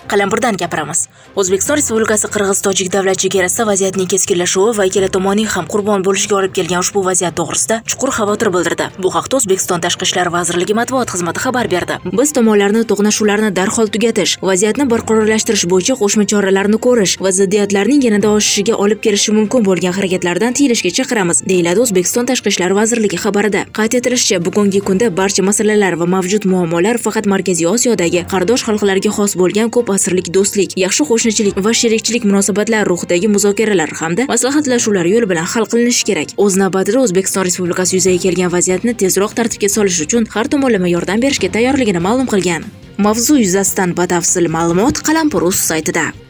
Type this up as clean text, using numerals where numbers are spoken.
Qalampirdan gapiramiz. O'zbekiston Respublikasi Qirg'iz-Tojik davlat chegarasida vaziyatning keskinlashuvi va ikkala tomonning ham qurbon bo'lishiga olib kelgan ushbu vaziyat to'g'risida chuqur xavotir bildirdi. Bu haqda O'zbekiston Tashqi ishlar vazirligi matbuot xizmati xabar berdi. Biz tomonlarni to'qnashuvlarni darhol tugatish, vaziyatni barqarorlashtirish bo'yicha qo'shma choralarni ko'rish va ziddiyatlarning yanada oshishiga olib kelishi mumkin bo'lgan harakatlardan tiyilishga chaqiramiz, deyiladi O'zbekiston Tashqi ishlar vazirligi xabarida. Qayd etilishicha, bugungi kunda barcha masalalar va mavjud muammolar faqat Markaziy Osiyodagi qardosh xalqlarga xos bo'lgan ko'p asrlik do'stlik, yaxshi qo'shnichilik va sherikchilik munosabatlar ruhidagi muzokaralar hamda maslahatlashuvlar yo'li bilan hal qilinishi kerak. O'z navbatida O'zbekiston Respublikasi yuzaga kelgan vaziyatni tezroq tartibga solish uchun har tomonlama yordam berishga tayyorligini ma'lum qilgan. Mavzu yuzasidan batafsil ma'lumot Qalampir.uz saytida.